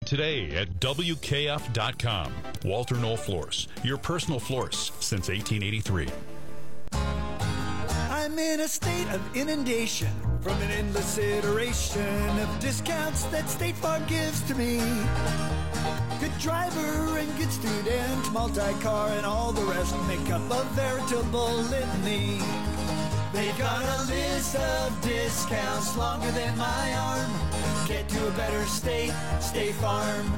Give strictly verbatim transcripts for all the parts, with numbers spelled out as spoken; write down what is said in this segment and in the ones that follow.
today at W K F dot com. Walter Knoll Floors, your personal florist since eighteen eighty-three. I'm in a state of inundation from an endless iteration of discounts that State Farm gives to me. Good driver and good student, multi-car and all the rest make up a veritable litany. They've got a list of discounts longer than my arm. Get to a better state, State Farm.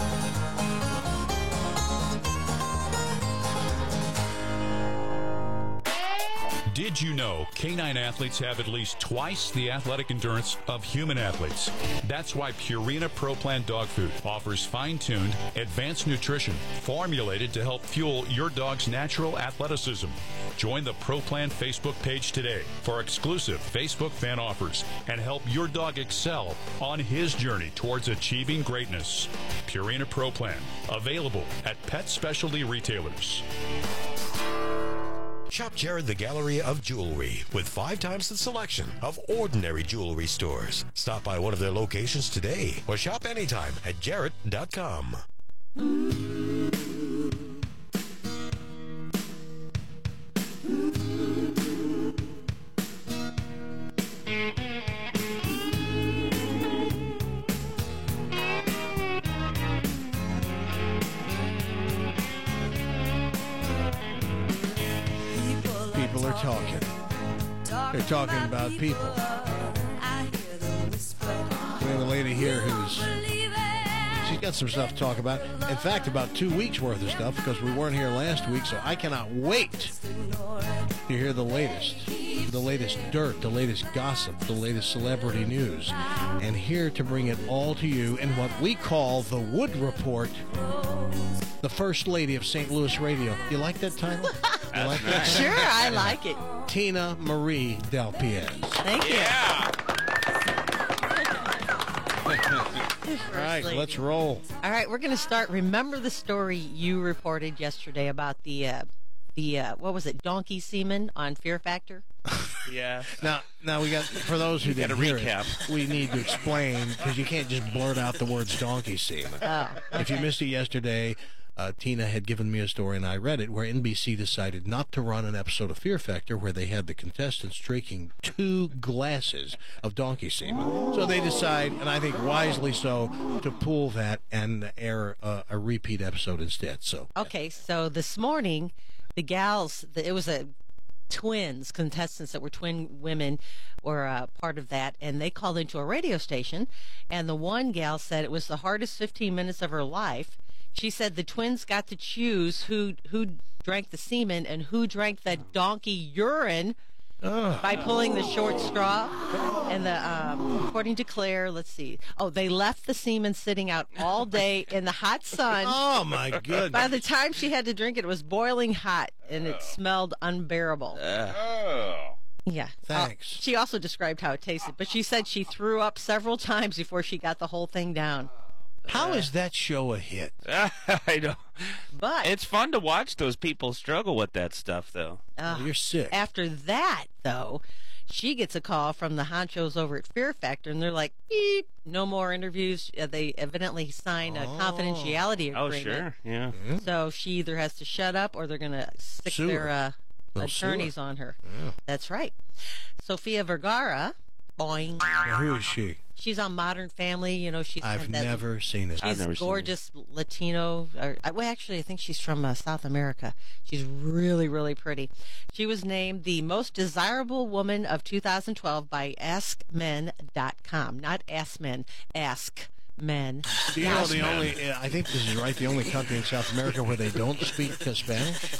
Did you know canine athletes have at least twice the athletic endurance of human athletes? That's why Purina Pro Plan dog food offers fine-tuned, advanced nutrition formulated to help fuel your dog's natural athleticism. Join the Pro Plan Facebook page today for exclusive Facebook fan offers and help your dog excel on his journey towards achieving greatness. Purina Pro Plan, available at pet specialty retailers. Shop Jared the Gallery of Jewelry with five times the selection of ordinary jewelry stores. Stop by one of their locations today or shop anytime at Jared dot com. People are talking. They're talking about people. We have a lady here who's she's got some stuff to talk about. In fact, about two weeks worth of stuff because we weren't here last week, so I cannot wait to hear the latest. The latest dirt, the latest gossip, the latest celebrity news. And here to bring it all to you in what we call the Wood Report, the First Lady of Saint Louis Radio. You like that title? You like that title? Sure, I like it. Tina Marie Delpiez. Thank you. Yeah. All right, let's roll. All right, we're going to start. Remember the story you reported yesterday about the, uh, the uh, what was it, donkey semen on Fear Factor? Yeah. Now, now we got, for those who didn't gotta hear recap. it, we need to explain, because you can't just blurt out the words donkey semen. Oh, okay. If you missed it yesterday, uh, Tina had given me a story, and I read it, where N B C decided not to run an episode of Fear Factor where they had the contestants drinking two glasses of donkey semen. So they decide, and I think wisely so, to pull that and air a, a repeat episode instead. So Okay, so this morning, the gals, the, it was a twins, contestants that were twin women were uh, part of that, and they called into a radio station, and the one gal said it was the hardest fifteen minutes of her life. She said the twins got to choose who who drank the semen and who drank the donkey urine Ugh. by pulling the short straw. And the um, according to Claire, let's see. Oh, they left the semen sitting out all day in the hot sun. Oh, my goodness. By the time she had to drink it, it was boiling hot, and it smelled unbearable. Oh. Yeah. Thanks. Uh, she also described how it tasted, but she said she threw up several times before she got the whole thing down. How is that show a hit? I know. But It's fun to watch those people struggle with that stuff, though. uh, You're sick. after that, though, she gets a call from the honchos over at Fear Factor, and they're like, beep, no more interviews. Uh, they evidently signed a confidentiality Oh, agreement. sure. Yeah. So she either has to shut up or they're going to stick Sue their her. uh, They'll sue attorneys her. on her. That's right. Sofia Vergara, boing. Now, who is she? She's on Modern Family. You know, she's I've that, never seen it. I've She's never seen gorgeous Latino. Or, well, actually, I think she's from uh, South America. She's really, really pretty. She was named the most desirable woman of two thousand twelve by ask men dot com. Not Ask Men, Ask Men. Do you know the only, I think this is right, the only country in South America where they don't speak Spanish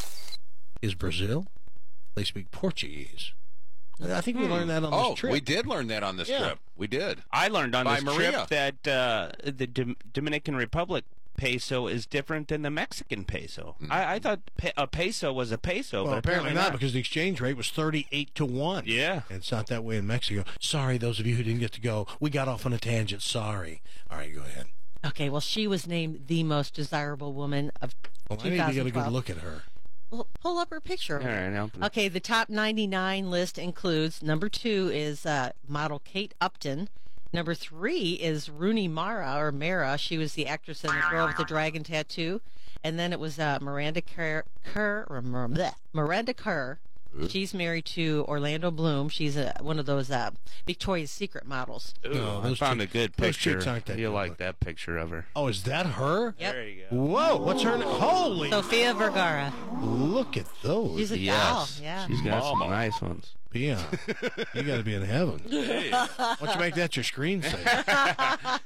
is Brazil. They speak Portuguese. I think we learned that on Oh, this trip. we did learn that on this Yeah. trip. We did. I learned on By this Maria. trip that uh, the Dom- Dominican Republic peso is different than the Mexican peso. I, I thought pe- a peso was a peso, Well, but apparently, apparently not, because the exchange rate was thirty-eight to one. Yeah. And it's not that way in Mexico. Sorry, those of you who didn't get to go. We got off on a tangent. Sorry. All right, go ahead. Okay, well, she was named the most desirable woman of Well, I two need to thousand twelve. get a good look at her. Well, pull up her picture. All right, I'll- Okay, the top ninety-nine list includes, number two is uh, model Kate Upton. Number three is Rooney Mara, or Mara. She was the actress in The Girl with the Dragon Tattoo. And then it was uh, Miranda Kerr, Kerr or bleh, Miranda Kerr. She's married to Orlando Bloom. She's a, one of those uh, Victoria's Secret models. Ooh, No, I those found chicks- a good those picture. chicks aren't that You good like looking. that picture of her? Oh, is that her? Yep. There you go. Whoa, what's her name? Holy, Sofia Vergara. look at those. She's a Yes. gal. Yeah. She's got some Mama. nice ones. Yeah, you got to be in heaven. Why don't you make that your screensaver?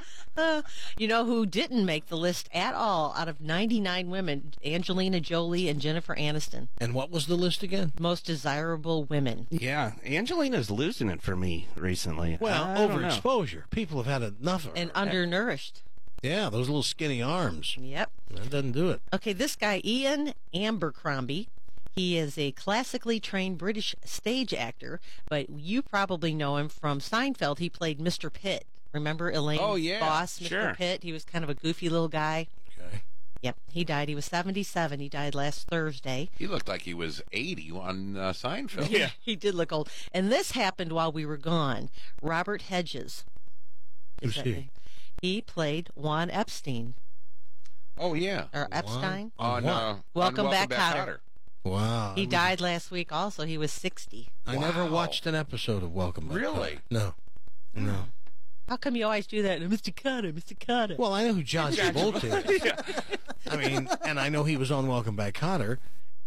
You know who didn't make the list at all out of ninety-nine women? Angelina Jolie and Jennifer Aniston. And what was the list again? Most desirable women. Yeah, Angelina's losing it for me recently. Well, I don't know. overexposure. People have had enough of her. And undernourished. Yeah, those little skinny arms. Yep. That doesn't do it. Okay, this guy, Ian Abercrombie, he is a classically trained British stage actor, but you probably know him from Seinfeld. He played Mister Pitt. Remember Elaine's Oh, yeah, boss, Mister sure. Pitt? He was kind of a goofy little guy. Okay. Yep, he died. He was seventy-seven. He died last Thursday. He looked like he was eighty on uh, Seinfeld. Yeah. He did look old. And this happened while we were gone. Robert Hedges. Is Who's that he? name? He played Juan Epstein, Oh, yeah. or Epstein. On, what? uh, on Welcome Back, Kotter. Wow. He I was- died last week also. He was sixty. I never Wow. watched an episode of Welcome Back. Really? Kotter. No. No. How come you always do that? Mister Carter, Mister Carter. Well, I know who John Travolta is. I mean, and I know he was on Welcome Back, Kotter,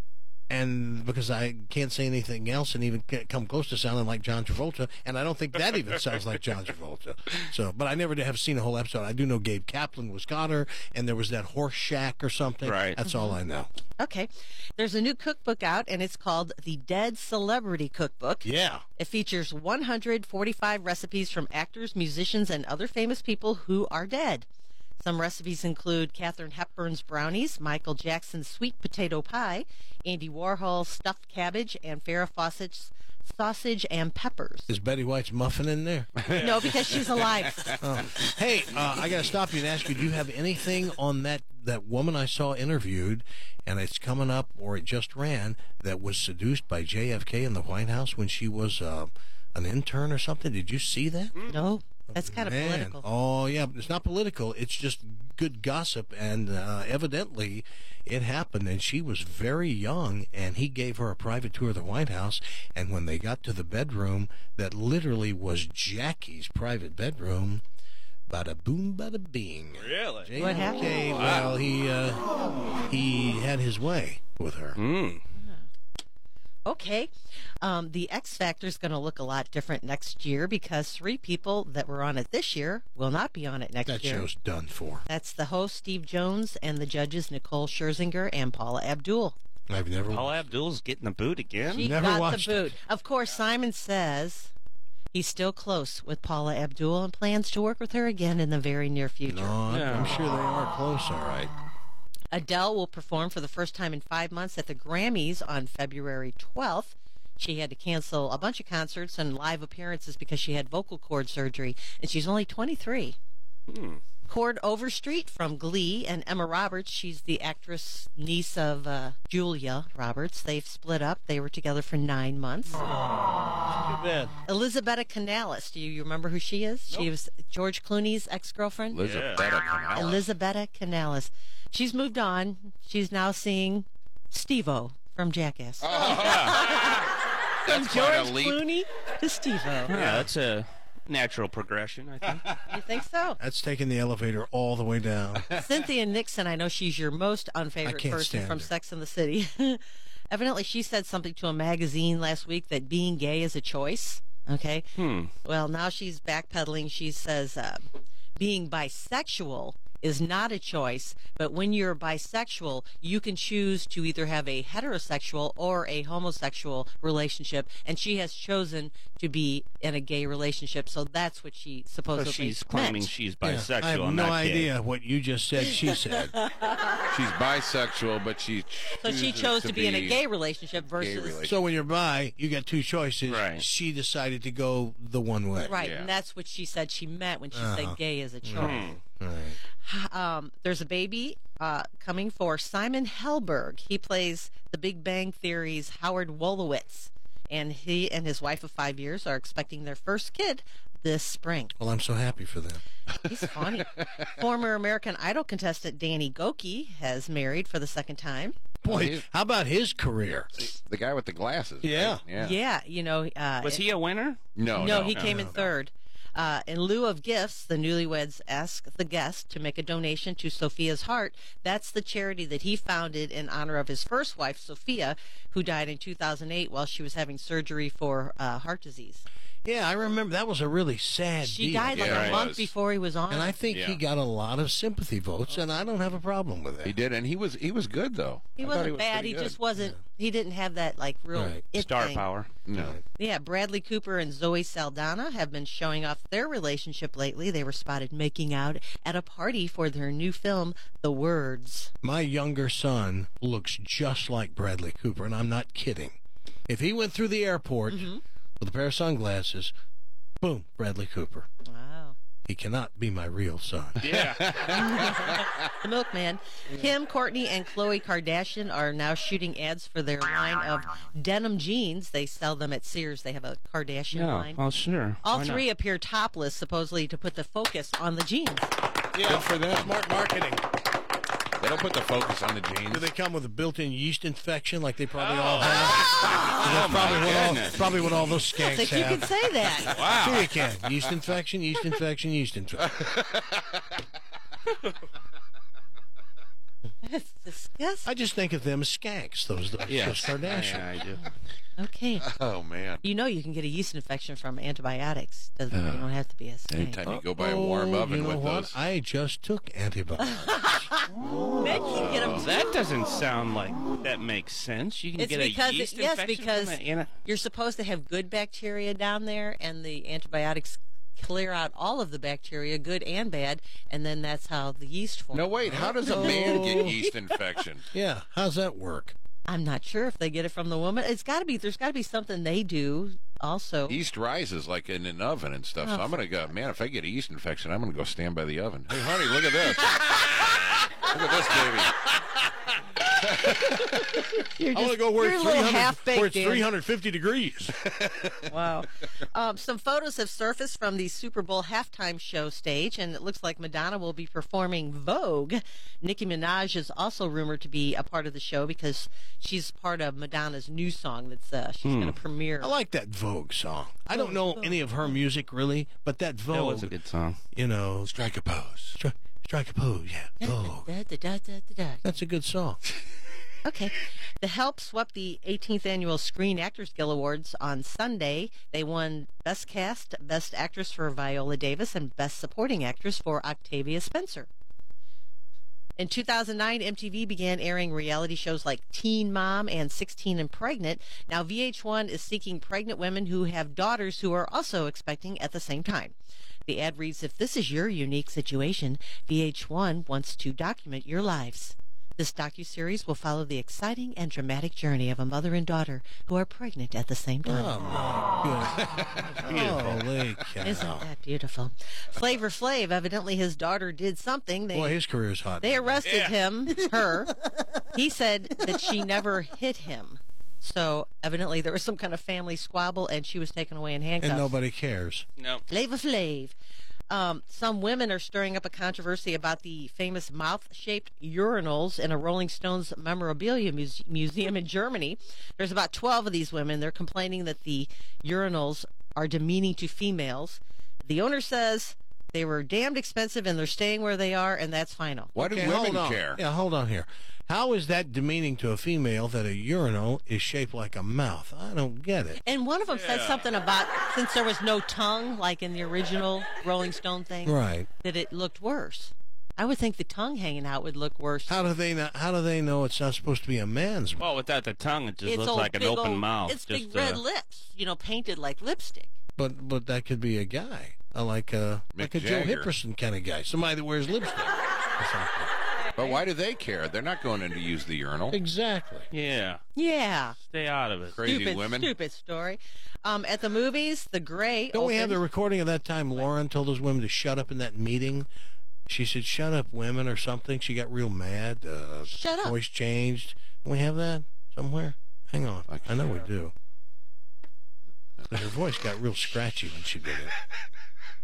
and because I can't say anything else and even ca- come close to sounding like John Travolta, and I don't think that even sounds like John Travolta. So, but I never did have seen a whole episode. I do know Gabe Kaplan was Kotter, and there was that horse shack or something. Right. That's all I know. Okay. There's a new cookbook out, and it's called The Dead Celebrity Cookbook. Yeah. It features one hundred forty-five recipes from actors, musicians, and other famous people who are dead. Some recipes include Katharine Hepburn's brownies, Michael Jackson's sweet potato pie, Andy Warhol's stuffed cabbage, and Farrah Fawcett's sausage and peppers. Is Betty White's muffin in there? No, because she's alive. Oh. Hey, uh, I got to stop you and ask you, do you have anything on that, that woman I saw interviewed, and it's coming up, or it just ran, that was seduced by J F K in the White House when she was uh, an intern or something? Did you see that? No, that's kind of Man. political. Oh, yeah, but it's not political. It's just good gossip, and uh, evidently it happened, and she was very young, and he gave her a private tour of the White House, and when they got to the bedroom that literally was Jackie's private bedroom, bada boom, bada bing. Really? What happened? Okay, well, he, uh, he had his way with her. Mm. Okay. Um, the X Factor is going to look a lot different next year because three people that were on it this year will not be on it next That year. show's done for. That's the host, Steve Jones, and the judges, Nicole Scherzinger and Paula Abdul. I've never Paul Abdul's getting the boot again. She Never got watched the boot. Of course, Simon says he's still close with Paula Abdul and plans to work with her again in the very near future. No, I'm, Yeah. I'm sure they are close, all right. Adele will perform for the first time in five months at the Grammys on February twelfth. She had to cancel a bunch of concerts and live appearances because she had vocal cord surgery, and she's only twenty-three. Hmm. Cord Overstreet from Glee and Emma Roberts, she's the actress niece of uh, Julia Roberts. They've split up. They were together for nine months. Too bad. Elizabeth Canales, do you remember who she is? She was George Clooney's ex-girlfriend. Elizabeth Canales. Elizabeth Canales. She's moved on. She's now seeing Steve-O from Jackass. From That's quite a George leap. Clooney to Steve-O. Yeah, that's a natural progression, I think. You think so? That's taking the elevator all the way down. Cynthia Nixon, I know she's your most I unfavorite can't person stand from her. Sex and the City. Evidently, she said something to a magazine last week that being gay is a choice. Okay? Hmm. Well, now she's backpedaling. She says uh, being bisexual is not a choice, but when you're bisexual, you can choose to either have a heterosexual or a homosexual relationship, and she has chosen to be in a gay relationship, so that's what she So supposedly she's claiming meant. she's Yeah, bisexual. I have not no gay. idea what you just said she said. She's bisexual, but she So she chooses chose to be in a gay relationship versus relationship. So when you're bi, you got two choices. Right. She decided to go the one way. right, Yeah. and that's what she said she meant when she Uh-huh. said gay is a choice. Hmm. All right. Um, there's a baby uh, coming for Simon Helberg. He plays The Big Bang Theory's Howard Wolowitz, and he and his wife of five years are expecting their first kid this spring. Well, I'm so happy for them. He's funny. Former American Idol contestant Danny Goki has married for the second time. Boy, how about his career? The guy with the glasses. Yeah. right? Yeah. Yeah, you know. Uh, Was he a winner? No, no, no. he came in third. Uh, in lieu of gifts, the newlyweds ask the guest to make a donation to Sophia's Heart. That's the charity that he founded in honor of his first wife, Sophia, who died in two thousand eight while she was having surgery for uh, heart disease. Yeah, I remember that was a really sad She deal. died like Yeah, a it month was. before he was on. And I think Yeah. he got a lot of sympathy votes, and I don't have a problem with it. He did, and he was he was good though. he I thought wasn't was bad. pretty He good. just wasn't. He didn't have that like real Right. it Star thing. power. No. Yeah, Bradley Cooper and Zoe Saldana have been showing off their relationship lately. They were spotted making out at a party for their new film, The Words. My younger son looks just like Bradley Cooper, and I'm not kidding. If he went through the airport with a pair of sunglasses, boom, Bradley Cooper. Wow. He cannot be my real son. Yeah. The Milkman. Kim, Courtney, and Khloe Kardashian are now shooting ads for their line of denim jeans. They sell them at Sears. They have a Kardashian yeah. line. Well, sure. All Why not? three appear topless, supposedly to put the focus on the jeans. Yeah, Good for them. Smart marketing. They don't put the focus on the jeans. Do they come with a built-in yeast infection like they probably all have? That's probably what all, goodness. probably what all those I skanks think you have. can say that. Wow. Sure you can. Yeast infection, yeast infection, yeast infection. That's disgusting. I just think of them as skanks, those, those, Yeah. those Kardashians. Yeah, I do. Okay. Oh man. You know you can get a yeast infection from antibiotics. Doesn't, you don't have to be a skank. Anytime you go by a warm Oh, oven you know with what? those. I just took antibiotics. Bet you can get 'em- That doesn't sound like that makes sense. You can It's get because a yeast it- yes, infection because from a, in a, You're supposed to have good bacteria down there, and the antibiotics clear out all of the bacteria, good and bad, and then that's how the yeast forms. No, wait. How does a man get yeast infection? Yeah, how's that work? I'm not sure if they get it from the woman. It's got to be. There's got to be something they do also. Yeast rises like in an oven and stuff. So Oh. I'm gonna go. Man, if I get a yeast infection, I'm gonna go stand by the oven. Hey, honey, look at this. Look at this baby. You're I want to just- go where you're it's, a little 300 half-baked, where it's Dan. three hundred fifty degrees. Wow. Um, some photos have surfaced from the Super Bowl halftime show stage, and it looks like Madonna will be performing Vogue. Nicki Minaj is also rumored to be a part of the show because she's part of Madonna's new song that's uh, she's going to premiere. I like that Vogue song. I don't know any of her music really, but that Vogue, that was a good song. you know, Strike a pose. stri- strike a pose, yeah, Vogue. Da, da, da, da, da, da. That's a good song. Okay. The Help swept the eighteenth annual Screen Actors Guild Awards on Sunday. They won Best Cast, Best Actress for Viola Davis, and Best Supporting Actress for Octavia Spencer. In two thousand nine, M T V began airing reality shows like Teen Mom and sixteen and Pregnant. Now, V H one is seeking pregnant women who have daughters who are also expecting at the same time. The ad reads, if this is your unique situation, V H one wants to document your lives. This docuseries will follow the exciting and dramatic journey of a mother and daughter who are pregnant at the same time. Oh, my goodness. Holy cow. Isn't that beautiful? Flavor Flav, evidently his daughter did something. They, Boy, his career's hot. they arrested him, her. He said that she never hit him. So evidently there was some kind of family squabble and she was taken away in handcuffs. And nobody cares. No. Flavor Flav. Um, some women are stirring up a controversy about the famous mouth-shaped urinals in a Rolling Stones memorabilia muse- museum in Germany. There's about twelve of these women. They're complaining that the urinals are demeaning to females. The owner says they were damned expensive and they're staying where they are, and that's final. Why do Okay, women hold on. care? Yeah, hold on here. How is that demeaning to a female that a urinal is shaped like a mouth? I don't get it. And one of them said something about since there was no tongue, like in the original Rolling Stone thing, Right. that it looked worse. I would think the tongue hanging out would look worse. How do they know, how do they know it's not supposed to be a man's mouth? Well, without the tongue, it just It's looks old like an big open old- mouth. It's just big red uh, lips, you know, painted like lipstick. But but that could be a guy, uh, like a Mick like a Joe Jagger. Hipperson kind of guy, somebody that wears lipstick or something. But why do they care? They're not going in to use the urinal. Exactly. Yeah. Yeah. Stay out of it. Crazy stupid, women. Stupid story. Um, at the movies, The Gray. Don't we have the opened- recording of that time Lauren told those women to shut up in that meeting? She said, "Shut up, women," or something. She got real mad. Uh, Shut up. Voice changed. Don't we have that somewhere? Hang on. I know we do. But her voice got real scratchy when she did it.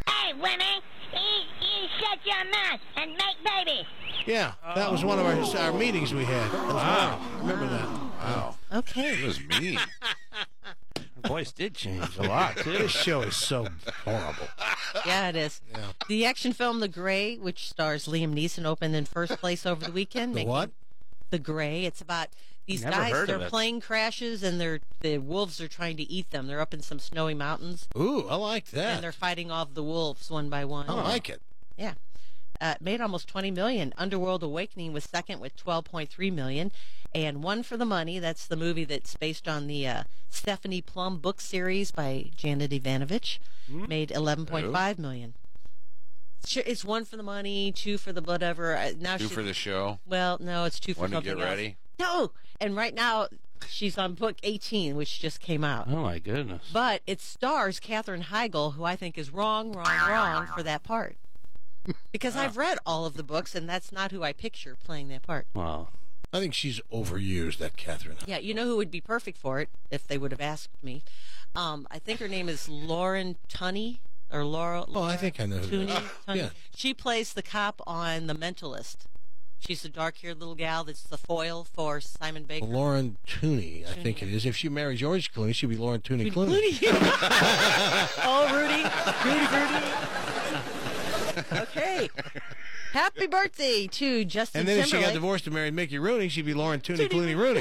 Hey, women, you, you shut your mouth and make babies. Yeah, that was one of our, our meetings we had. That was wow. I remember that. Wow. Okay. It was mean. Her voice did change a lot, too. This show is so horrible. Yeah, it is. Yeah. The action film The Gray, which stars Liam Neeson, opened in first place over the weekend. The making- what? The Gray. It's about these Never guys. heard Their of it. plane crashes, and they're, the wolves are trying to eat them. They're up in some snowy mountains, Ooh, I like and that. they're fighting off the wolves one by one. I like it. Yeah. Uh, it made almost twenty million dollars. Underworld Awakening was second with twelve point three million dollars. And One for the Money, that's the movie that's based on the uh, Stephanie Plum book series by Janet Ivanovich, Hmm? made eleven point five million dollars. It's one for the money, two for the whatever. Uh, now Two she, for the show. Well, no, it's two for Want to something get else. ready? No, and right now she's on book eighteen, which just came out. Oh, my goodness. But it stars Katherine Heigl, who I think is wrong, wrong, wrong for that part. Because I've read all of the books, and that's not who I picture playing that part. Wow. I think she's overused, that Catherine. Yeah, you know who would be perfect for it if they would have asked me? Um, I think her name is Lauren Tunney or Laura. Oh, I think I know who Tunney. that is. Tunney. Yeah. She plays the cop on The Mentalist. She's the dark-haired little gal that's the foil for Simon Baker. Lauren Tooney, I think it is. If she married George Clooney, she'd be Lauren Tooney Clooney. Clooney. Oh, Rudy, Rudy, Rudy. Okay. Happy birthday to Justin And then if she Timberlake. got divorced and married Mickey Rooney, she'd be Lauren Tooney Clooney Rooney.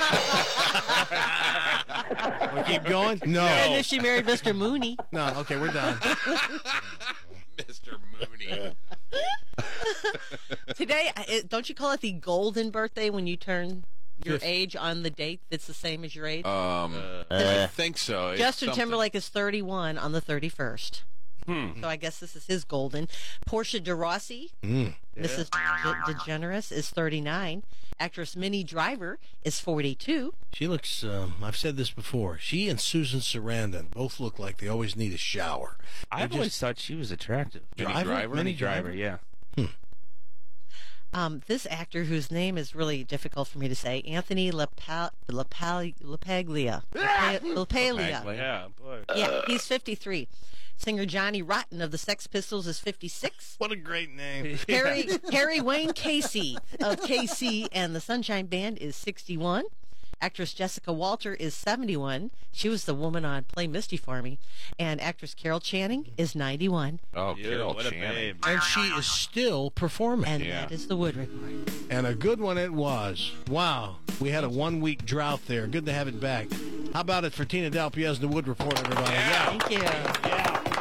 We keep going? No. And if she married Mister Mooney. No, okay, we're done. Mister Mooney. Today, I- don't you call it the golden birthday when you turn your Fifth. age on the date that's the same as your age? Um, I think so. It's Justin something- Timberlake is thirty-one on the thirty-first. Hmm. So I guess this is his golden. Portia de Rossi, Mm. Missus De- DeGeneres, is thirty-nine. Actress Minnie Driver is forty-two. She looks, um, I've said this before, she and Susan Sarandon both look like they always need a shower. I've They're always just- thought she was attractive. Minnie Driver? Driver? Minnie Minnie Driver, yeah. Um, this actor, whose name is really difficult for me to say, Anthony LaPa- LaPa- LaPaglia. LaPa- LaPaglia. Bagley. Yeah, boy. Yeah, he's fifty-three. Singer Johnny Rotten of the Sex Pistols is fifty-six. What a great name. Harry Harry Wayne Casey of K C and the Sunshine Band is sixty-one. Actress Jessica Walter is seventy-one. She was the woman on Play Misty for Me. And actress Carol Channing is ninety-one. Oh, Ew, Carol what a Channing. babe. And she is still performing. And Yeah. that is the Wood Report. And a good one it was. Wow. We had a one-week drought there. Good to have it back. How about it for Tina Dalpiez and the Wood Report, everybody? Yeah. Thank you.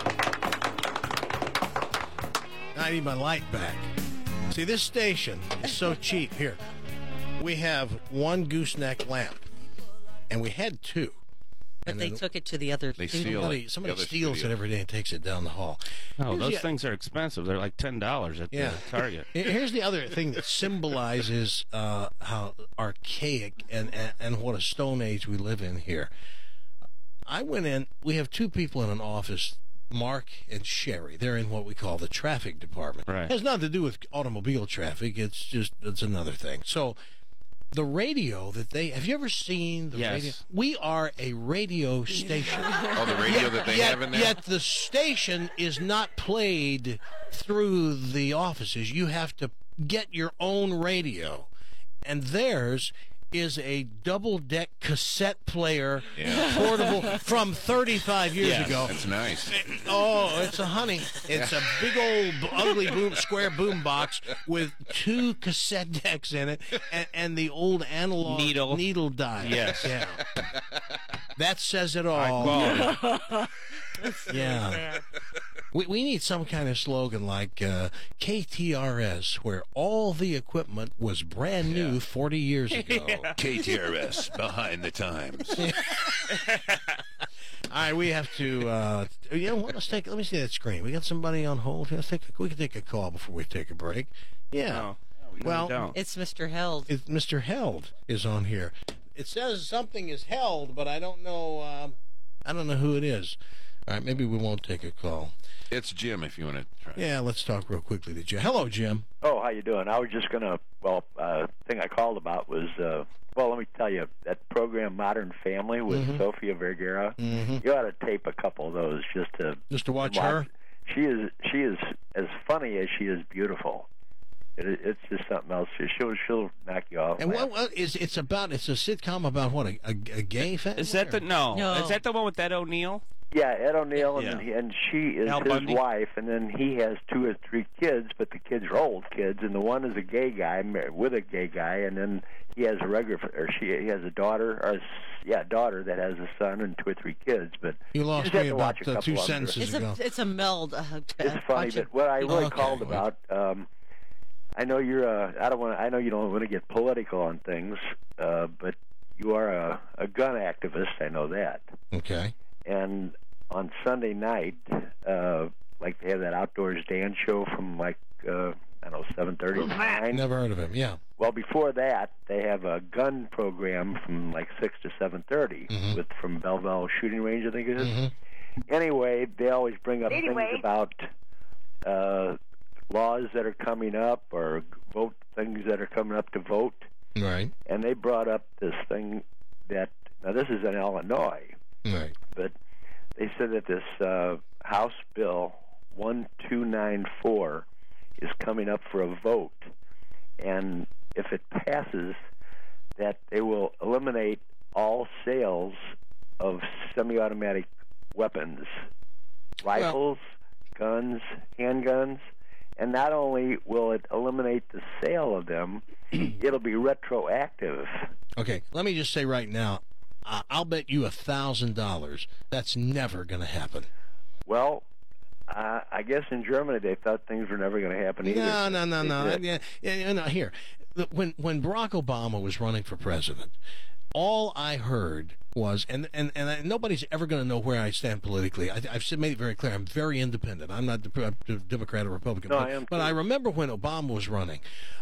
I need my light back. See, this station is so cheap. Here, we have one gooseneck lamp, and we had two. But And they then took it to the other They studio. steal Somebody, it. somebody The other steals studio. it every day and takes it down the hall. Oh, Here's those the- things are expensive. They're like ten dollars at Yeah. the Target. Here's the other thing that symbolizes uh, how archaic and, and, and what a stone age we live in here. I went in, we have two people in an office, Mark and Sherry. They're in what we call the traffic department. Right. It has nothing to do with automobile traffic. It's just, it's another thing. So the radio that they, have you ever seen the Yes. radio? We are a radio station. Oh, the radio that they yet, have in there? Yet the station is not played through the offices. You have to get your own radio. And theirs is a double-deck cassette player, Yeah. portable, from thirty-five years Yes. ago. That's nice. Oh, it's a honey. It's a big old b- ugly boom, square boom box with two cassette decks in it and, and the old analog Needle. needle dial. Yes. Yeah. That says it High all. quality. Yeah. We, we need some kind of slogan like uh, K T R S, where all the equipment was brand new forty years ago. K T R S, behind the times. All right, we have to. Uh, you know what? Let's take. Let me see that screen. We got somebody on hold. Let's take. A, we can take a call before we take a break. Yeah. No. we Well, don't. It's Mister Held. It, Mister Held is on here. It says something is held, but I don't know. Um, I don't know who it is. All right, maybe we won't take a call. It's Jim, if you want to try. Yeah, let's talk real quickly to Jim. Hello, Jim. Oh, how you doing? I was just gonna. Well, uh, thing I called about was. Uh, well, let me tell you that program Modern Family with Mhm. Sofia Vergara. Mm-hmm. You ought to tape a couple of those just to Just to watch her. she is she is as funny as she is beautiful. It, it's just something else. She'll she'll knock you off. And what, what is it's about? It's a sitcom about what a, a, a gay family. Is that the no. No. Is that the one with Ed O'Neill? Yeah, Ed O'Neill, and Yeah. then he, and she is Al his Bundy? wife, and then he has two or three kids, but the kids are old kids, and the one is a gay guy married with a gay guy, and then he has a regular, or she he has a daughter, or a, yeah, daughter that has a son and two or three kids. But You you lost just have me to about watch a uh, couple two of them. sentences It's ago. a it's a meld. Uh, It's funny, watch it. but what I really Okay. called about, um, I know you're a, I don't want, I know you don't want to get political on things, uh, but you are a, a gun activist. I know that. Okay. And on Sunday night, uh, like they have that outdoors dance show from like uh, I don't know seven thirty to nine. Never heard of him. Yeah. Well, before that, they have a gun program from like six to seven thirty Mhm. with from Belleville Shooting Range, I think it is. Mhm. Anyway, they always bring up Anyway. things about uh, laws that are coming up or vote things that are coming up to vote, Right. and they brought up this thing that now this is in Illinois, Right. but they said that this uh, House Bill one two nine four is coming up for a vote, and if it passes, that they will eliminate all sales of semi-automatic weapons, rifles, guns, handguns, and not only will it eliminate the sale of them, it'll be retroactive. Okay. Let me just say right now, uh, I'll bet you a thousand dollars that's never going to happen. Well, uh, I guess in Germany they thought things were never going to happen either. No, no, no, They no. did. Yeah, yeah, yeah, no. Here, The- when when Barack Obama was running for president, all I heard was, and and and I, nobody's ever going to know where I stand politically. I, I've said- made it very clear. I'm very independent. I'm not the Democrat or Republican. No, but, I am but too. I remember when Obama was running.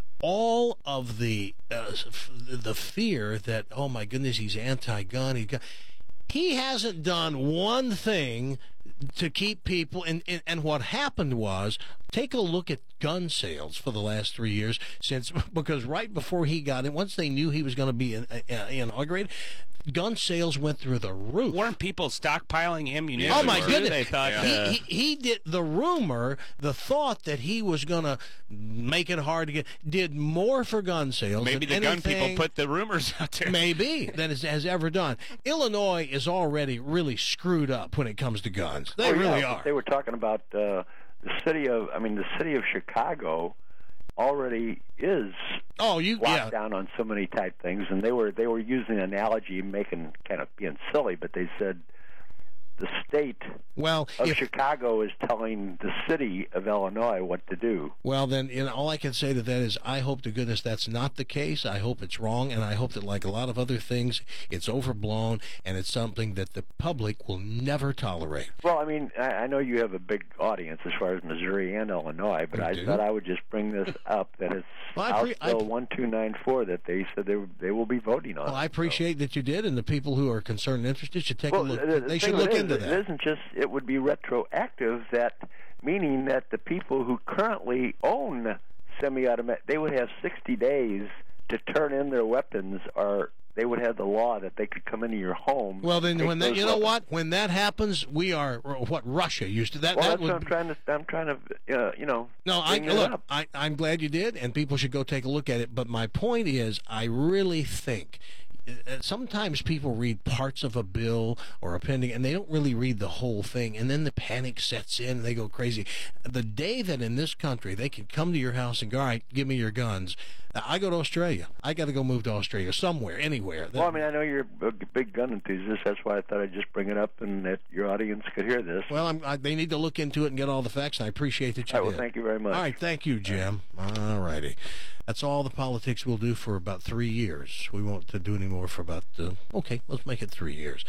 All of the uh, f- the fear that, oh my goodness, he's anti-gun. He got, he hasn't done one thing to keep people. And, and and what happened was, take a look at gun sales for the last three years since, because right before he got in, once they knew he was going to be in, uh, inaugurated, gun sales went through the roof. Weren't people stockpiling ammunition? Oh my too? goodness! They thought he, uh, he, he did the rumor, the thought that he was going to make it hard to get, did more for gun sales. maybe the than gun people anything- put the rumors out there. Maybe than it has ever done. Illinois is already really screwed up when it comes to guns. They Oh, yeah, really but are. They were talking about uh, the city of, I mean, the city of Chicago already is Oh, you locked yeah. down on so many type things, and they were they were using an analogy, making kind of being silly, but they said the state Well, of if, Chicago is telling the city of Illinois what to do. well, then you know, all I can say to that is, I hope to goodness that's not the case. I hope it's wrong, and I hope that, like a lot of other things, it's overblown and it's something that the public will never tolerate. Well, I mean, I, I know you have a big audience as far as Missouri and Illinois, but We I do. thought I would just bring this up that it's Well, I House pre- I- Bill one two nine four that they said they they will be voting on. Well, I So- appreciate that you did, and the people who are concerned and interested should take Well, a look. the- the They thing should of look it is, into It that. isn't just, it would be retroactive, that meaning that the people who currently own semi-automatic, they would have sixty days to turn in their weapons, or they would have the law that they could come into your home. Well, then, take when that, those you know weapons. what? When that happens, we are what Russia used to. That Well, that that's would. what I'm trying to, I'm trying to, uh, you know, No, I bring it look. up. I, I'm glad you did, and people should go take a look at it. But my point is, I really think uh, sometimes people read parts of a bill or a pending, and they don't really read the whole thing, and then the panic sets in, and they go crazy. The day that in this country they can come to your house and go, all right, give me your guns. I go to Australia. I got to go move to Australia, somewhere, anywhere. Well, I mean, I know you're a big gun enthusiast. That's why I thought I'd just bring it up and that your audience could hear this. Well, I'm, I, they need to look into it and get all the facts, and I appreciate that you All right, well, did. thank you very much. All right, thank you, Jim. All righty. That's all the politics we'll do for about three years. We won't to do any more for about, uh, okay, let's make it three years.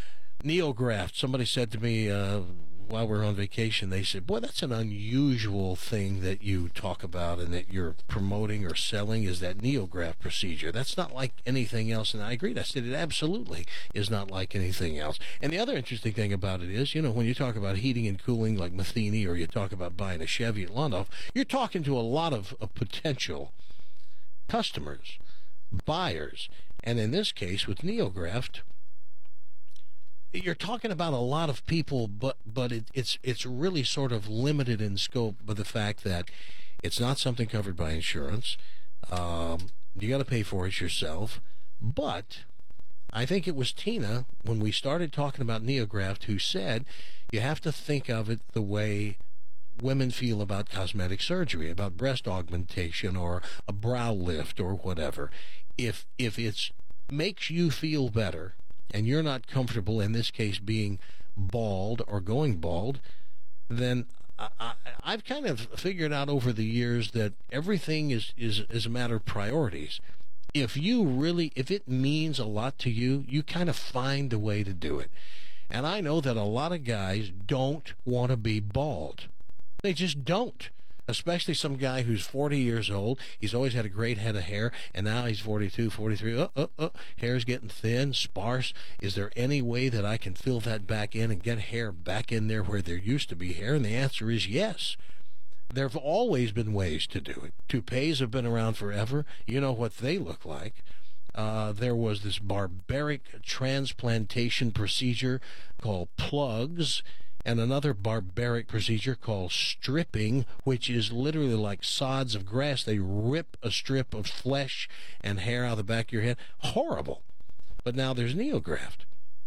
Neograft, somebody said to me uh, while we were on vacation, they said, boy, that's an unusual thing that you talk about and that you're promoting or selling, is that Neograft procedure. That's not like anything else. And I agreed. I said it absolutely is not like anything else. And the other interesting thing about it is, you know, when you talk about heating and cooling like Matheny, or you talk about buying a Chevy at Londoff, you're talking to a lot of, of potential customers, buyers. And in this case, with Neograft, you're talking about a lot of people, but but it, it's it's really sort of limited in scope by the fact that it's not something covered by insurance. Um, you got to pay for it yourself. But I think it was Tina, when we started talking about NeoGraft, who said you have to think of it the way women feel about cosmetic surgery, about breast augmentation or a brow lift or whatever. If if it's makes you feel better and you're not comfortable, in this case, being bald or going bald, then I, I, I've kind of figured out over the years that everything is, is, is a matter of priorities. If you really, if it means a lot to you, you kind of find a way to do it. And I know that a lot of guys don't want to be bald. They just don't. Especially some guy who's forty years old. He's always had a great head of hair, and now he's forty-two, forty-three. Uh, uh, uh, hair's getting thin, sparse. Is there any way that I can fill that back in and get hair back in there where there used to be hair? And the answer is yes. There have always been ways to do it. Toupees have been around forever. You know what they look like. Uh, there was this barbaric transplantation procedure called plugs, and another barbaric procedure called stripping, which is literally like sods of grass. They rip a strip of flesh and hair out of the back of your head. Horrible. But now there's NeoGraft.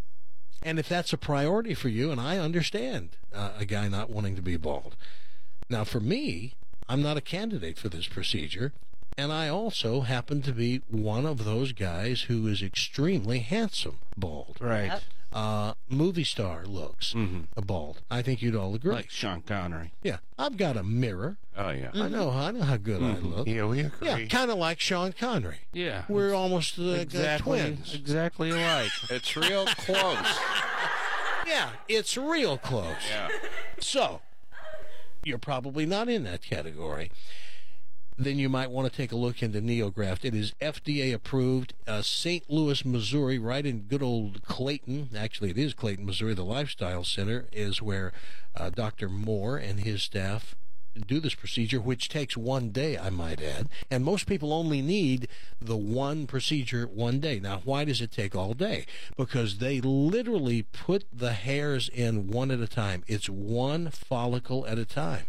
And if that's a priority for you, and I understand uh, a guy not wanting to be bald. Now, for me, I'm not a candidate for this procedure, and I also happen to be one of those guys who is extremely handsome bald. Right. Yep. Uh, movie star looks, Mm-hmm. a bald. I think you'd all agree. Like Sean Connery. Yeah, I've got a mirror. Oh, yeah. I know, I know how good I look. Yeah, we agree. Yeah, kind of like Sean Connery. Yeah. We're almost uh, exactly, twins. exactly alike. It's real close. Yeah, it's real close. Yeah. So, you're probably not in that category. Then you might want to take a look into NeoGraft. It is F D A approved. Uh, Saint Louis, Missouri, right in good old Clayton. Actually, it is Clayton, Missouri. The Lifestyle Center is where uh, Doctor Moore and his staff do this procedure, which takes one day, I might add. And most people only need the one procedure one day. Now, why does it take all day? Because they literally put the hairs in one at a time. It's one follicle at a time.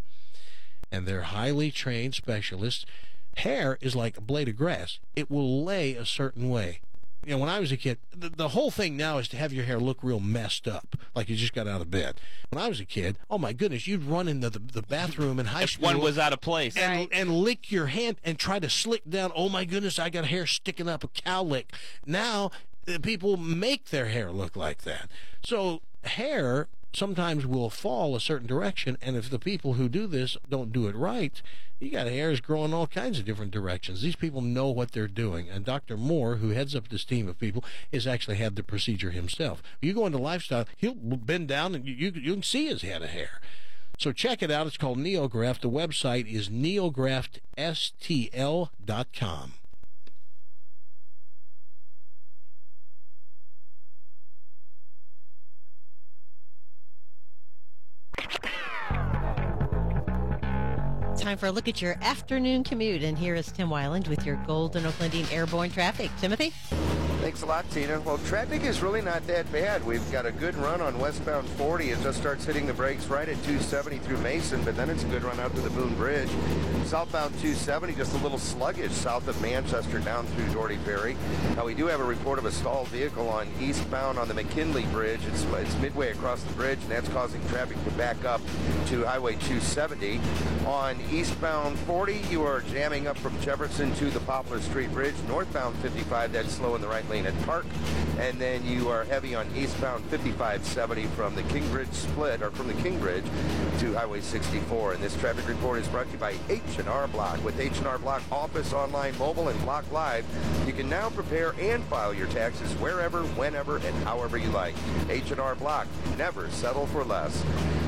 And they're highly trained specialists. Hair is like a blade of grass. It will lay a certain way. You know, when I was a kid, the, the whole thing now is to have your hair look real messed up, like you just got out of bed. When I was a kid, oh my goodness, you'd run into the, the bathroom in high If school. one was out of place. And, Right. and lick your hand and try to slick down, oh my goodness, I got hair sticking up, a cow lick. Now, uh, people make their hair look like that. So hair sometimes will fall a certain direction, and if the people who do this don't do it right, you got hairs growing all kinds of different directions. These people know what they're doing, and Doctor Moore, who heads up this team of people, has actually had the procedure himself. You go into Lifestyle, he'll bend down, and you, you, you can see his head of hair. So check it out. It's called NeoGraft. The website is neograft S T L dot com. Time for a look at your afternoon commute, and here is Tim Weiland with your Golden Oaklandian airborne traffic. Timothy? Thanks a lot, Tina. Well, traffic is really not that bad. We've got a good run on westbound forty. It just starts hitting the brakes right at two seventy through Mason, but then it's a good run out to the Boone Bridge. Southbound two seventy, just a little sluggish south of Manchester down through Doherty Ferry. Now, we do have a report of a stalled vehicle on eastbound on the McKinley Bridge. It's, it's midway across the bridge, and that's causing traffic to back up to Highway two seventy. On eastbound forty, you are jamming up from Jefferson to the Poplar Street Bridge. Northbound fifty-five, that's slow in the right lane at Park, and then you are heavy on eastbound fifty-five seventy from the King Bridge split, or from the King Bridge to Highway sixty-four. And this traffic report is brought to you by H and R Block. With H and R Block Office, Online, Mobile, and Block Live, you can now prepare and file your taxes wherever, whenever, and however you like. H and R Block, never settle for less.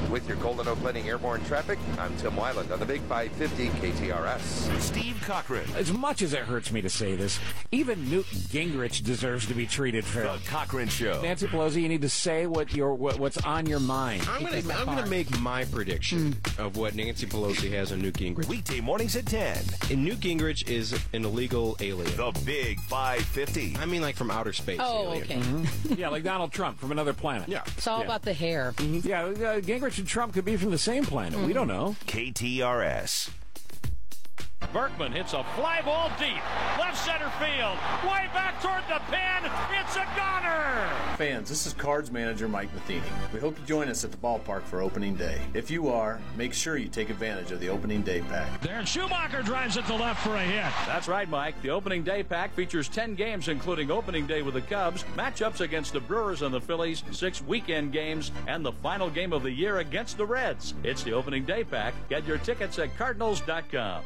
With your Golden Oak Landing airborne traffic, I'm Tim Weiland on the Big five fifty K T R S. Steve Cochran. As much as it hurts me to say this, even Newt Gingrich deserves to be treated fairly. The Cochran Show. Nancy Pelosi, you need to say what your what, what's on your mind. I'm going to I'm going to make my prediction mm. of what Nancy Pelosi has on Newt Gingrich. Weekday mornings at ten. And Newt Gingrich is an illegal alien. The Big five fifty. I mean, like from outer space. Oh, alien. okay. Mm-hmm. Yeah, like Donald Trump from another planet. Yeah. It's all yeah. about the hair. Mm-hmm. Yeah, uh, Gingrich and Trump could be from the same planet. Mm-hmm. We don't know. K T R S. Berkman hits a fly ball deep. Left center field. Way back toward the pin. It's a goner. Fans, this is Cards manager Mike Matheny. We hope you join us at the ballpark for opening day. If you are, make sure you take advantage of the opening day pack. Darren Schumacher drives it to left for a hit. That's right, Mike. The opening day pack features ten games, including opening day with the Cubs, matchups against the Brewers and the Phillies, six weekend games, and the final game of the year against the Reds. It's the opening day pack. Get your tickets at Cardinals dot com.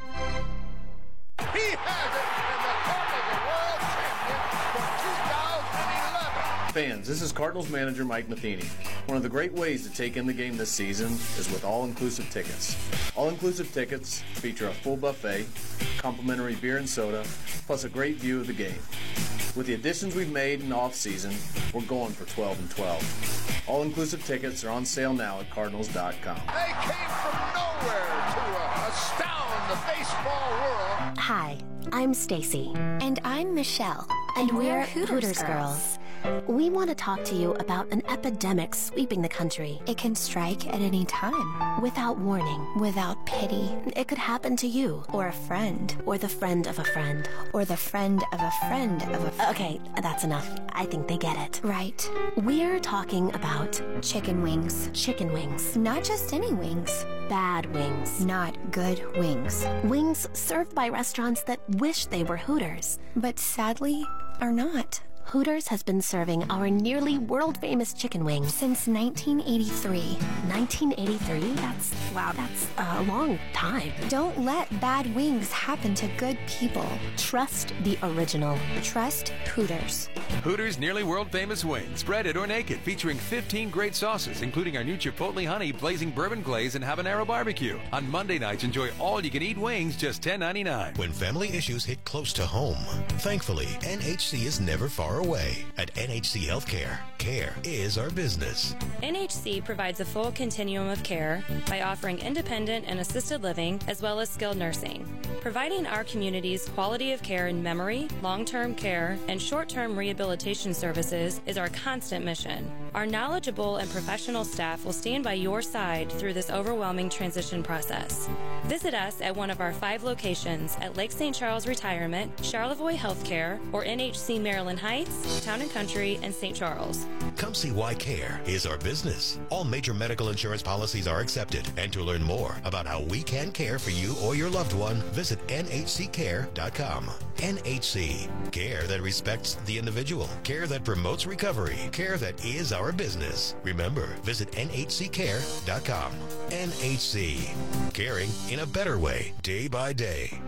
He has it, and the Cardinals are world champion for two thousand eleven. Fans, this is Cardinals manager Mike Matheny. One of the great ways to take in the game this season is with all-inclusive tickets. All-inclusive tickets feature a full buffet, complimentary beer and soda, plus a great view of the game. With the additions we've made in off-season, we're going for twelve and twelve. All-inclusive tickets are on sale now at Cardinals dot com. They came from nowhere to uh, astound the baseball world. Hi, I'm Stacy. And I'm Michelle. And, and we're, we're Hooters, Hooters Girls. Girls. We want to talk to you about an epidemic sweeping the country. It can strike at any time. Without warning. Without pity. It could happen to you. Or a friend. Or the friend of a friend. Or the friend of a friend of a friend. Okay, that's enough. I think they get it. Right. We're talking about chicken wings. Chicken wings. Not just any wings. Bad wings. Not good wings. Wings served by restaurants that wish they were Hooters. But sadly, are not. Hooters has been serving our nearly world-famous chicken wings since nineteen eighty-three. nineteen eighty-three? That's, wow, that's a long time. Don't let bad wings happen to good people. Trust the original. Trust Hooters. Hooters' nearly world-famous wings, breaded or naked, featuring fifteen great sauces, including our new Chipotle Honey, Blazing Bourbon Glaze, and Habanero Barbecue. On Monday nights, enjoy all-you-can-eat wings, just ten ninety-nine. When family issues hit close to home, thankfully, N H C is never far away. At N H C Healthcare, care is our business. N H C provides a full continuum of care by offering independent and assisted living as well as skilled nursing. Providing our communities quality of care in memory, long-term care, and short-term rehabilitation services is our constant mission. Our knowledgeable and professional staff will stand by your side through this overwhelming transition process. Visit us at one of our five locations at Lake Saint Charles Retirement, Charlevoix Healthcare, or N H C Maryland Heights, Town and Country, and Saint Charles. Come see why care is our business. All major medical insurance policies are accepted. And to learn more about how we can care for you or your loved one, visit N H C care dot com. N H C, care that respects the individual, care that promotes recovery, care that is our business. Remember, visit N H C care dot com. N H C, caring in a better way, day by day.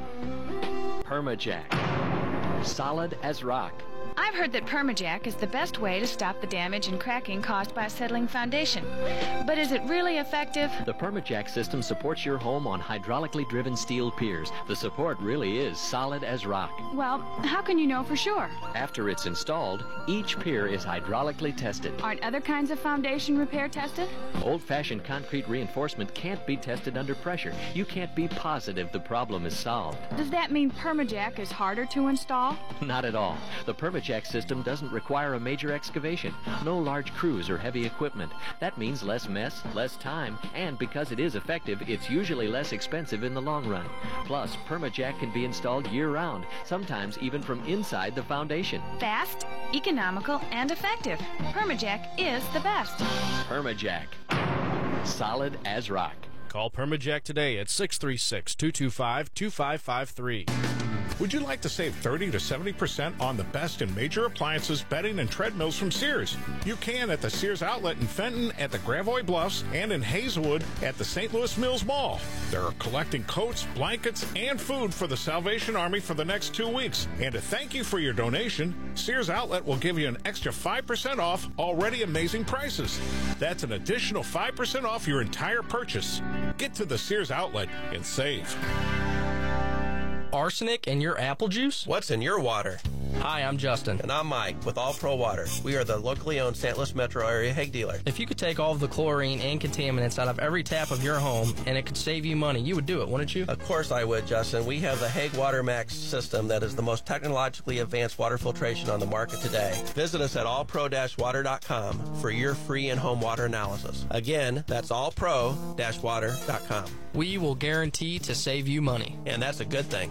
Permajack, solid as rock. I've heard that Permajack is the best way to stop the damage and cracking caused by a settling foundation. But is it really effective? The Permajack system supports your home on hydraulically driven steel piers. The support really is solid as rock. Well, how can you know for sure? After it's installed, each pier is hydraulically tested. Aren't other kinds of foundation repair tested? Old-fashioned concrete reinforcement can't be tested under pressure. You can't be positive the problem is solved. Does that mean Permajack is harder to install? Not at all. The Permajack system doesn't require a major excavation, no large crews or heavy equipment. That means less mess, less time, and because it is effective, it's usually less expensive in the long run. Plus, Permajack can be installed year-round, sometimes even from inside the foundation. Fast, economical, and effective. Permajack is the best. Permajack, solid as rock. Call Permajack today at six three six, two two five, two five five three. Would you like to save thirty to seventy percent on the best in major appliances, bedding, and treadmills from Sears? You can at the Sears outlet in Fenton, at the Gravois Bluffs, and in Hazelwood at the Saint Louis Mills Mall. They're collecting coats, blankets, and food for the Salvation Army for the next two weeks. And to thank you for your donation, Sears Outlet will give you an extra five percent off already amazing prices. That's an additional five percent off your entire purchase. Get to the Sears Outlet and save. Arsenic in your apple juice? What's in your water? Hi, I'm Justin. And I'm Mike with All Pro Water. We are the locally owned Saint Louis metro area Hague dealer. If you could take all of the chlorine and contaminants out of every tap of your home and it could save you money, you would do it, wouldn't you? Of course I would, Justin. We have the Hague Water Max system that is the most technologically advanced water filtration on the market today. Visit us at all pro dash water dot com for your free in-home water analysis. Again, that's all pro dash water dot com. We will guarantee to save you money. And that's a good thing.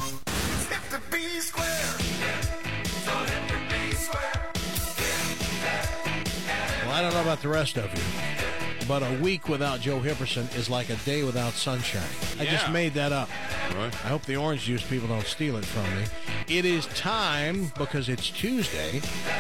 Well, I don't know about the rest of you, but a week without Joe Hipperson is like a day without sunshine. I Yeah. just made that up. Right. I hope the orange juice people don't steal it from me. It is time, because it's Tuesday,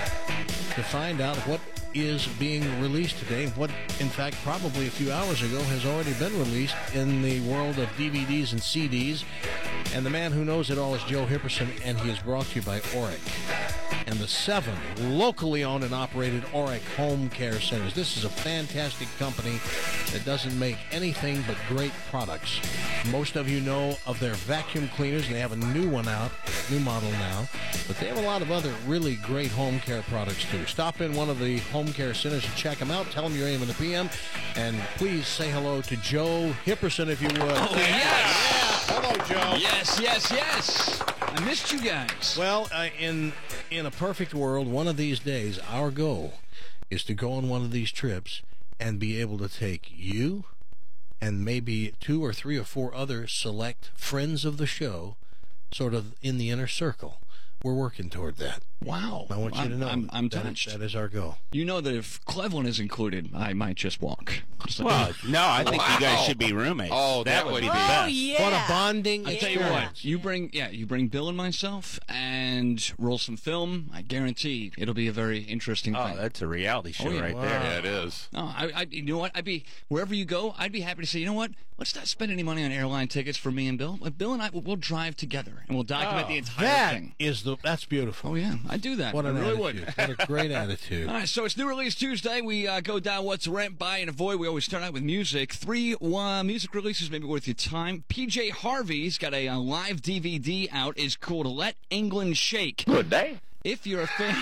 to find out what is being released today, what, in fact, probably a few hours ago has already been released in the world of D V Ds and C Ds. And the man who knows it all is Joe Hipperson, and he is brought to you by Oric and the seven locally owned and operated Oric Home Care Centers. This is a fantastic company that doesn't make anything but great products. Most of you know of their vacuum cleaners, and they have a new one out, new model now, but they have a lot of other really great home care products too. Stop in one of the home care centers and check them out. Tell them you're A M in the P M, and please say hello to Joe Hipperson if you would. Oh, yes. Yeah. Hello, Joe. Yes, yes, yes. I missed you guys. Well, uh, in in a perfect world, one of these days, our goal is to go on one of these trips and be able to take you and maybe two or three or four other select friends of the show sort of in the inner circle. We're working toward that. Wow. I want you I'm, to know I'm, I'm that, touched. that is our goal. You know that if Cleveland is included, I might just walk. Just like, Well, no, I think you guys Wow. should be roommates. Oh, that would would be be- the Oh, best. yeah. What a bonding I tell you experience. what, you bring yeah, you bring Bill and myself and roll some film. I guarantee it'll be a very interesting Oh, thing. that's a reality show Oh, yeah. right Wow. there. Yeah, it is. No, I, I, you know what? I'd be wherever you go. I'd be happy to say, you know what? Let's not spend any money on airline tickets for me and Bill. But Bill and I, we'll, we'll drive together and we'll document Oh, the entire that thing. is the that's beautiful. Oh yeah, I do that. What I an really attitude. would. What a great attitude. All right, so it's New Release Tuesday. We uh, go down what's rent, buy, and avoid. We always start out with music. Three uh, music releases, maybe worth your time. P J Harvey's got a, uh live D V D out. It's called Let England Shake. Good day. If you're a fan,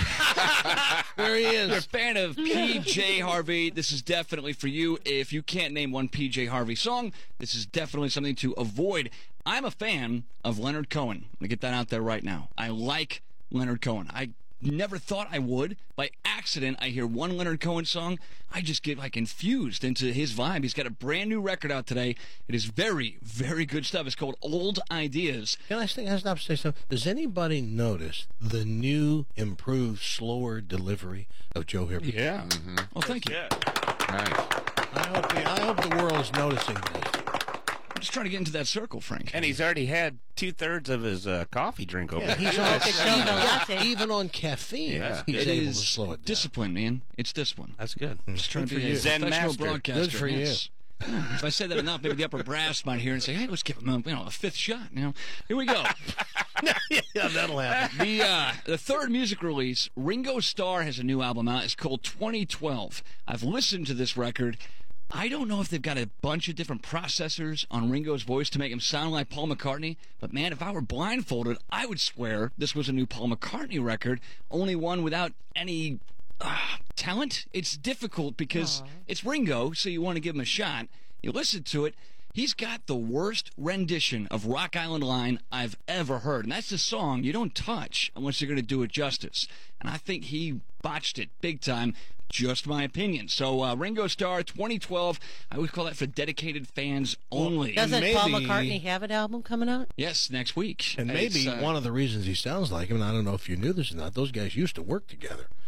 there he is. If you're a fan of P J Harvey, this is definitely for you. If you can't name one P J Harvey song, this is definitely something to avoid. I'm a fan of Leonard Cohen. I'm gonna get that out there right now. I like Leonard Cohen. I never thought I would. By accident, I hear one Leonard Cohen song, I just get like infused into his vibe. He's got a brand new record out today. It is very, very good stuff. It's called Old Ideas. Can I, say, can I stop and say something? Does anybody notice the new, improved, slower delivery of Joe Hipperson? Yeah. Mm-hmm. Well, thank you. Nice. I hope the, I hope the world is noticing this. I'm just trying to get into that circle, Frank. And he's already had two thirds of his uh, coffee drink over Yeah, there. he's on, even, even on caffeine, Yeah. he's It able is to slow it down. discipline, man. It's discipline. That's good. Just trying Good to for be a you. Zen professional master. broadcaster. Good for you. yes. Yeah, if I say that enough, maybe the upper brass might hear and say, "Hey, let's give him a, you know, a fifth shot." You know, here we go. Yeah, that'll happen. The uh, the third music release, Ringo Starr has a new album out. It's called twenty twelve. I've listened to this record. I don't know if they've got a bunch of different processors on Ringo's voice to make him sound like Paul McCartney, but man, if I were blindfolded, I would swear this was a new Paul McCartney record, only one without any uh, talent. It's difficult because Aww. It's Ringo, so you want to give him a shot. You listen to it, he's got the worst rendition of Rock Island Line I've ever heard, and that's the song you don't touch unless you're going to do it justice. And I think he botched it big time. Just my opinion. So uh, Ringo Starr, twenty twelve. I would call that for dedicated fans only. Doesn't maybe, Paul McCartney have an album coming out? Yes, next week. And maybe uh, one of the reasons he sounds like him, and I don't know if you knew this or not, those guys used to work together.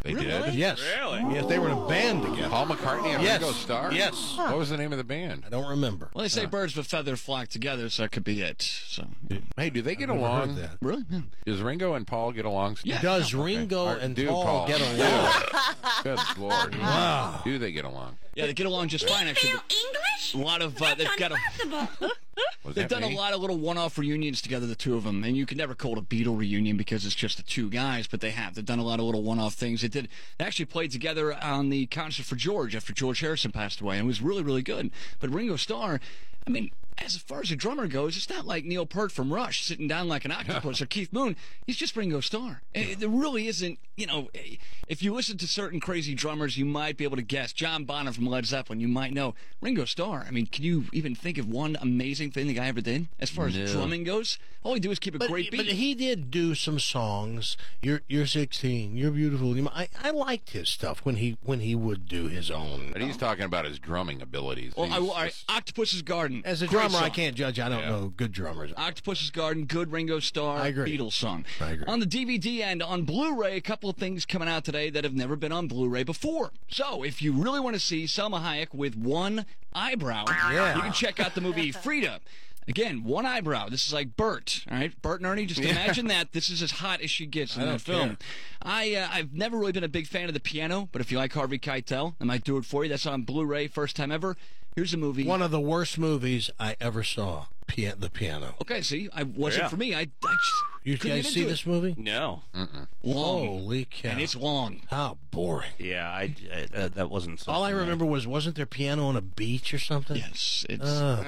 They Really? did? Yes. Really? Yes, they were in a band together. Paul McCartney and Yes. Ringo Starr? Yes. What was the name of the band? I don't remember. Well, they say birds of a feather flock together, so that could be it. So, Hey, do they get I've never heard along? that. really? Yeah. Does Ringo and Paul get along? still? Yeah. Does Okay. Ringo Or and do Paul, get Do. along? Good Lord. Wow. Do they get along? Yeah, they get along just fine, actually. English? A lot of uh, they've got a, Was they've that done me? a lot of little one-off reunions together, the two of them, and you can never call it a Beatle reunion because it's just the two guys, but they have. They've done a lot of little one-off things. They did. They actually played together on the concert for George after George Harrison passed away, and it was really, really good. But Ringo Starr, I mean, as far as a drummer goes, it's not like Neil Peart from Rush sitting down like an octopus or Keith Moon. He's just Ringo Starr. Eh, There really isn't, you know, eh, if you listen to certain crazy drummers, you might be able to guess. John Bonham from Led Zeppelin, you might know. Ringo Starr, I mean, can you even think of one amazing thing the guy ever did as far as No. drumming goes? All he do is keep a But, great beat. but he did do some songs. You're you're sixteen. You're beautiful. You- I, I liked his stuff when he when he would do his own. But he's talking about his drumming abilities. well, I, He's all right, just- Octopus's Garden. As a Great drummer, I song. can't judge. I don't Yeah. know good drummers. Octopus's Garden, good Ringo Starr, I agree. Beatles song. I agree. On the D V D and on Blu-ray, a couple of things coming out today that have never been on Blu-ray before. So, if you really want to see Salma Hayek with one eyebrow, Yeah. you can check out the movie Frida. Again, one eyebrow. This is like Bert, all right? Bert and Ernie, just imagine that. This is as hot as she gets in I that don't film. care. I, uh, I've never really been a big fan of the piano, but if you like Harvey Keitel, I might do it for you. That's on Blu-ray, first time ever. Here's a movie. One of the worst movies I ever saw. Pia- the piano. Okay, see, I wasn't Yeah. for me. I, I just You couldn't guys get see into this it. movie? No. Long. Holy cow! And it's long. How boring. Yeah, I, I uh, that wasn't. Something All I remember was wasn't there piano on a beach or something? Yes, it's. Ugh.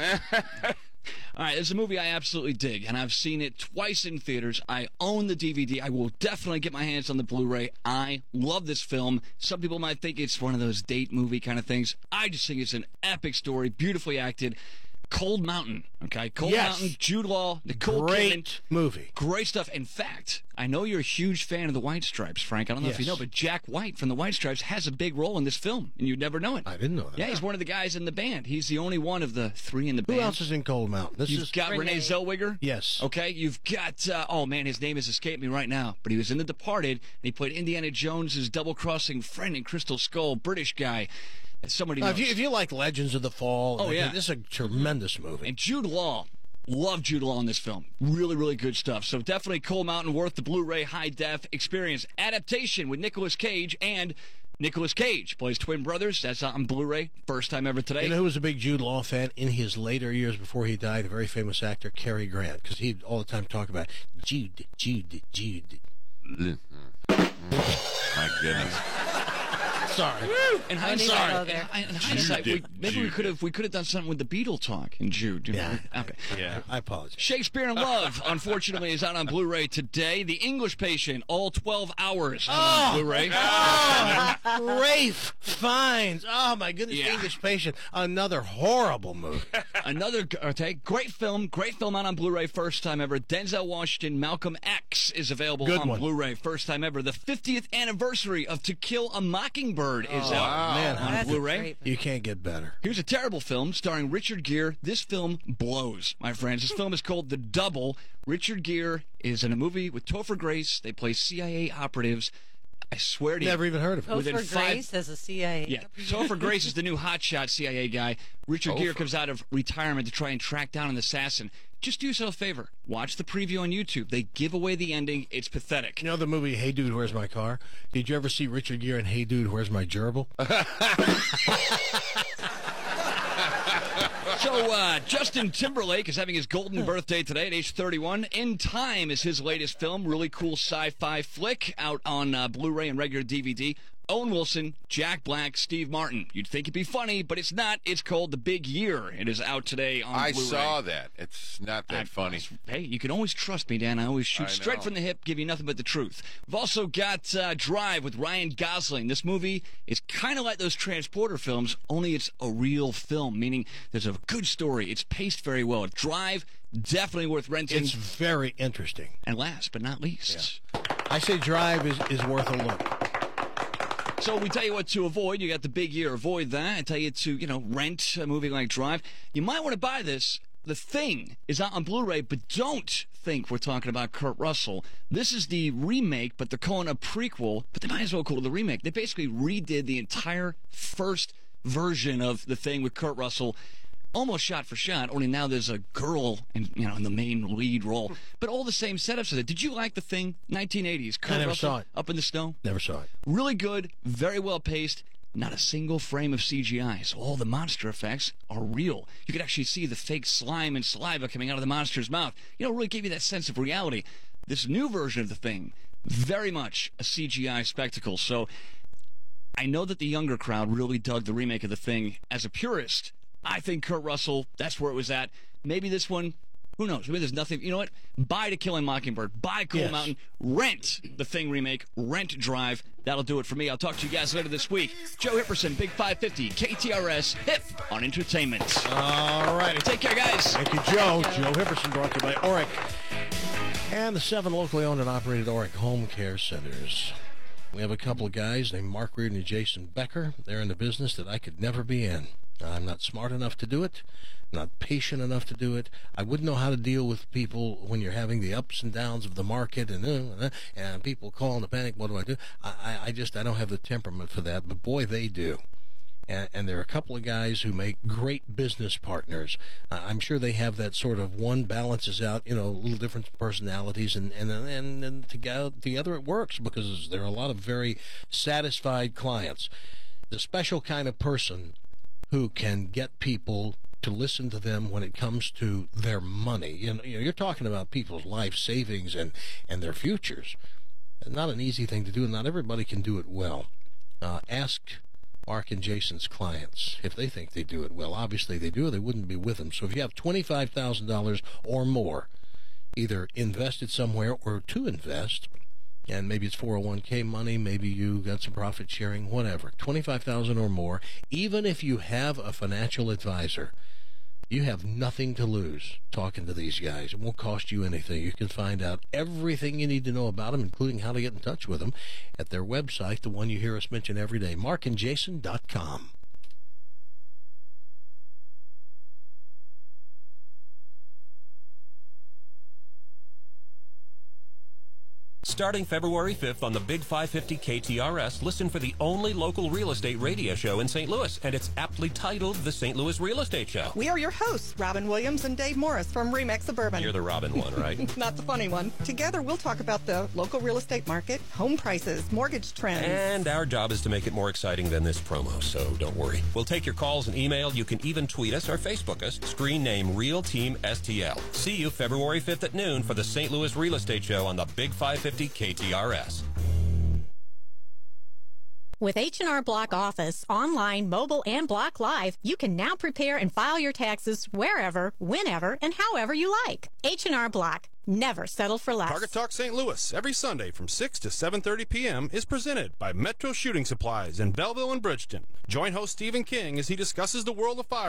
All right, it's a movie I absolutely dig, and I've seen it twice in theaters. I own the D V D. I will definitely get my hands on the Blu-ray. I love this film. Some people might think it's one of those date movie kind of things. I just think it's an epic story, beautifully acted. Cold Mountain, okay? Cold Yes. Mountain, Jude Law, Nicole Kidman. Great movie. Great stuff. In fact, I know you're a huge fan of the White Stripes, Frank. I don't know if you Yes. know, but Jack White from the White Stripes has a big role in this film, and you'd never know it. I didn't know that. Yeah, he's one of the guys in the band. He's the only one of the three in the Who band. else is in Cold Mountain? This You've is got Renee, Zellweger. Yes. Okay, you've got, uh, oh man, his name has escaped me right now, but he was in The Departed, and he played Indiana Jones' double-crossing friend in Crystal Skull, British guy. And somebody Uh, knows. if you if you like Legends of the Fall, Oh, yeah. this is a tremendous movie. And Jude Law. Love Jude Law in this film. Really, really good stuff. So definitely Cold Mountain worth the Blu-ray high-def experience. Adaptation with Nicolas Cage, and Nicolas Cage plays twin brothers. That's on Blu-ray. First time ever today. You know who was a big Jude Law fan in his later years before he died? A very famous actor, Cary Grant, because he'd all the time talk about Jude, Jude, Jude. My goodness. Sorry. In I need to hindsight, go there. in, in hindsight, we, maybe we could have we could have done something with the Beatle talk in Jude. you know? Yeah. Okay. Yeah. I apologize. Shakespeare in Love, unfortunately, is out on Blu-ray today. The English Patient, all twelve hours out on Blu-ray. Oh, Rafe Fiennes. Oh, my goodness. Yeah. English Patient. Another horrible movie. Another okay, great film, great film out on Blu-ray, first time ever. Denzel Washington, Malcolm X is available Good on one. Blu-ray, first time ever. The fiftieth anniversary of To Kill a Mockingbird is Oh, out man. on That's Blu-ray. great. You can't get better. Here's a terrible film starring Richard Gere. This film blows, my friends. This film is called The Double. Richard Gere is in a movie with Topher Grace. They play C I A operatives. I swear to you. Never even heard of it. Within Topher five- Grace as a C I A. Yeah, Topher Grace is the new hotshot C I A guy. Richard Gere comes out of retirement to try and track down an assassin. Just do yourself a favor. Watch the preview on YouTube. They give away the ending. It's pathetic. You know the movie Hey Dude, Where's My Car? Did you ever see Richard Gere in Hey Dude, Where's My Gerbil? So, uh, Justin Timberlake is having his golden birthday today at age thirty-one. In Time is his latest film. Really cool sci-fi flick out on uh, Blu-ray and regular D V D. Owen Wilson, Jack Black, Steve Martin. You'd think it'd be funny, but it's not. It's called The Big Year. It is out today on I Blu-ray. saw that. It's not that I- funny. Hey, you can always trust me, Dan. I always shoot I straight know. from the hip, give you nothing but the truth. We've also got uh, Drive with Ryan Gosling. This movie is kind of like those Transporter films, only it's a real film, meaning there's a good story. It's paced very well. Drive, definitely worth renting. It's very interesting. And last but not least, I say Drive is, is worth a look. so we tell you what to avoid. You got The Big Year. Avoid that. I tell you to, you know, rent a movie like Drive. You might want to buy this. The Thing is out on Blu-ray, but don't think we're talking about Kurt Russell. This is the remake, but they're calling it a prequel, but they might as well call it the remake. They basically redid the entire first version of The Thing with Kurt Russell, almost shot for shot, only now there's a girl in, you know, in the main lead role. But all the same setups with it. Did you like The Thing? nineteen eighties. Kurt I never Russell, saw it. Up in the Snow? Never saw it. Really good, very well paced. Not a single frame of C G I, so all the monster effects are real. You could actually see the fake slime and saliva coming out of the monster's mouth. You know, it really gave you that sense of reality. This new version of The Thing, very much a C G I spectacle. So I know that the younger crowd really dug the remake of The Thing. As a purist, I think Kurt Russell, that's where it was at. Maybe this one, who knows? Maybe there's nothing. You know what? Buy To Kill a Mockingbird. Buy Cool Yes. Mountain. Rent The Thing remake. Rent Drive. That'll do it for me. I'll talk to you guys later this week. Joe Hipperson, Big five fifty, K T R S, Hip on Entertainment. All righty. Take care, guys. Thank you, Joe. Joe Hipperson, brought to you by Oric and the seven locally owned and operated Oric Home Care Centers. We have a couple of guys named Mark Reardon and Jason Becker. They're in the business that I could never be in. I'm not smart enough to do it. I'm not patient enough to do it. I wouldn't know how to deal with people when you're having the ups and downs of the market and uh, and people call in the panic. What do I do? I, I, I just I don't have the temperament for that. But boy, they do. And, and there are a couple of guys who make great business partners. Uh, I'm sure they have that sort of one balances out, you know, little different personalities, and and and, and together together it works because there are a lot of very satisfied clients. The special kind of person who can get people to listen to them when it comes to their money. You know, you're talking about people's life savings and, and their futures. It's not an easy thing to do, and not everybody can do it well. Uh, ask Mark and Jason's clients if they think they do it well. Obviously they do, or they wouldn't be with them. So if you have twenty-five thousand dollars or more, either invested somewhere or to invest, and maybe it's four oh one k money, maybe you got some profit sharing, whatever, twenty-five thousand dollars or more, even if you have a financial advisor, you have nothing to lose talking to these guys. It won't cost you anything. You can find out everything you need to know about them, including how to get in touch with them, at their website, the one you hear us mention every day, mark and jason dot com. Starting February fifth on the Big five fifty K T R S, listen for the only local real estate radio show in Saint Louis, and it's aptly titled The Saint Louis Real Estate Show. We are your hosts, Robin Williams and Dave Morris from Remax Suburban. You're the Robin one, right? Not the funny one. Together, we'll talk about the local real estate market, home prices, mortgage trends. And our job is to make it more exciting than this promo, so don't worry. We'll take your calls and email. You can even tweet us or Facebook us. Screen name Real Team S T L. See you February fifth at noon for the Saint Louis Real Estate Show on the Big five fifty K T R S. With H and R Block Office, online, mobile, and Block Live, you can now prepare and file your taxes wherever, whenever, and however you like. H and R Block. Never settle for less. Target Talk Saint Louis, every Sunday from six to seven thirty p.m. is presented by Metro Shooting Supplies in Belleville and Bridgeton. Join host Stephen King as he discusses the world of fire.